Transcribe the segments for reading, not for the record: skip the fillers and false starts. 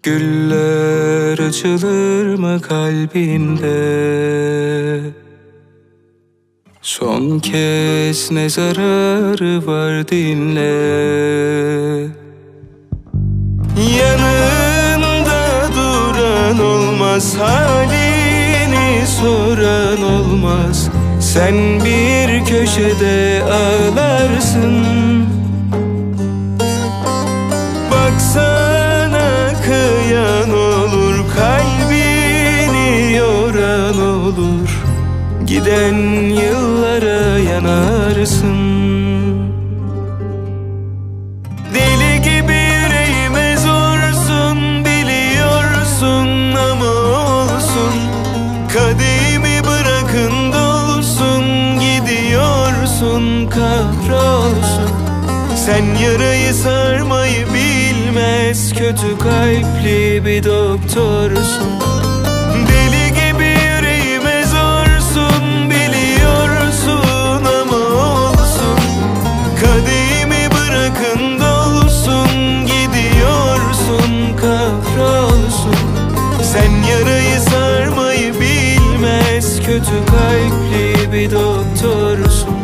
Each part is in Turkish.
Güller açılır mı kalbinde? Son kez ne zararı var dinle. Yanında duran olmaz, halini soran olmaz. Sen bir köşede ağlarsın. Baksana kıyan olur, kalbini yoran olur. Giden yıllara yanarsın. Deli gibi yüreğime zorsun, biliyorsun ama olsun. Kadehimi bırakın dolsun, gidiyorsun kahrolsun. Sen yarayı sarmayı bilmez, kötü kalpli bir doktorsun. Deli gibi yüreğime zorsun, biliyorsun ama olsun. Kadehimi bırakın dolsun, gidiyorsun kahrolsun. Sen yarayı sarmayı bilmez, kötü kalpli bir doktorsun.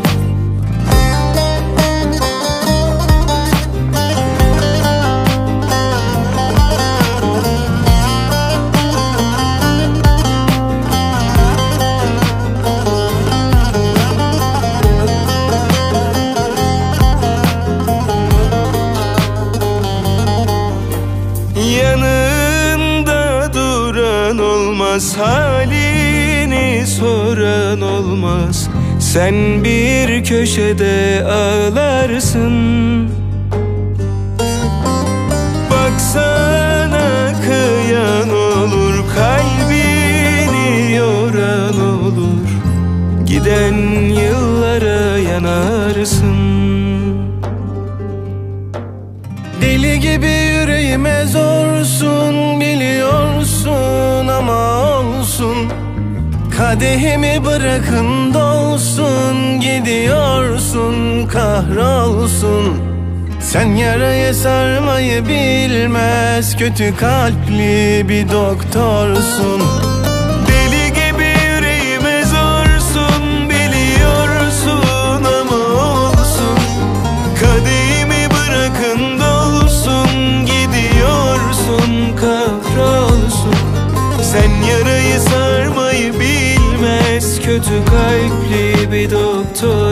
Yanında duran olmaz, halini soran olmaz. Sen bir köşede ağlarsın. Baksana kıyan olur, kalbini yoran olur. Giden yıllara yanarsın. Deli gibi yüreğime zorsun, biliyorsun ama olsun. Kadehimi bırakın dolsun, gidiyorsun kahrolsun. Sen yarayı sarmayı bilmez, kötü kalpli bir doktorsun. Deli gibi yüreğime zorsun, biliyorsun ama olsun. Kadehimi bırakın dolsun, gidiyorsun kahrolsun. Sen yarayı sarmayı bilmez, kötü kalpli bir doktor.